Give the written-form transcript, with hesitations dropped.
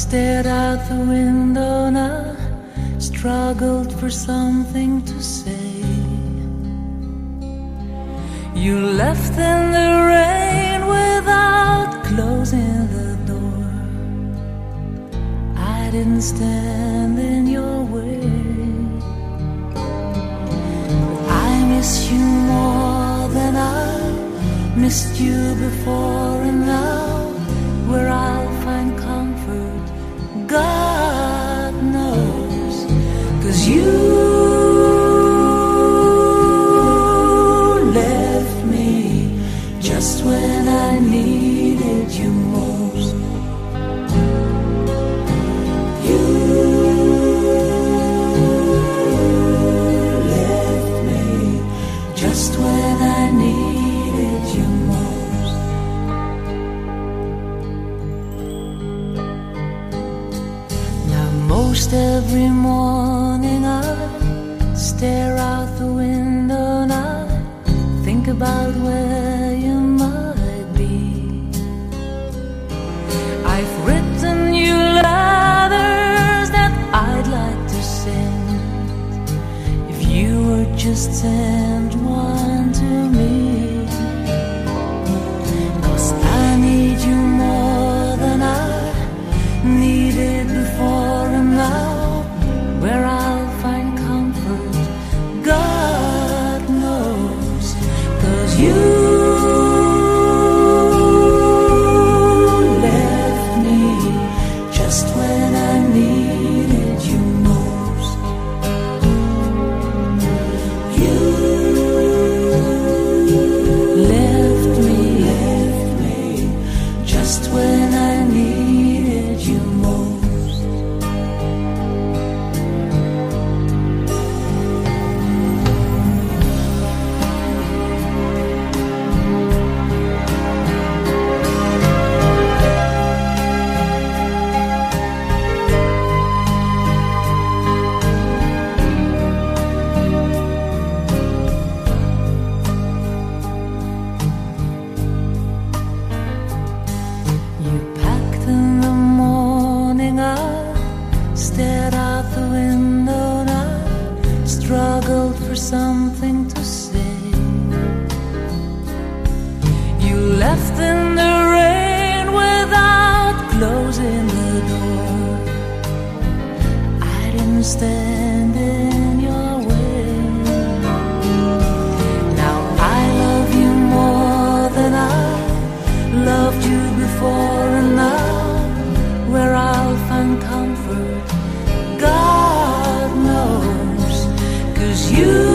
stared out the window and I struggled for something to say. You left in the rain without closing the door. I didn't stand in your way. I miss you more than I missed you before, and now where I'll find comfort, God knows. 'Cause you left me just when I needed you most. You left me just when I needed you most. Now most every morning I stare out the window and I think about where you might be. I've written you letters that I'd like to send. If you would just send one to me. 'Cause I need you more than I needed before, and now where I'll find comfort, God knows. 'Cause you left me just when I needed you most. You left me just when I needed you most. You packed in the morning, I stared out the window and I struggled for something to say. You left in the rain without closing the door. I didn't stand in your way. Now I love you more than I loved you before, and now where I'll find comfort, God knows. 'Cause you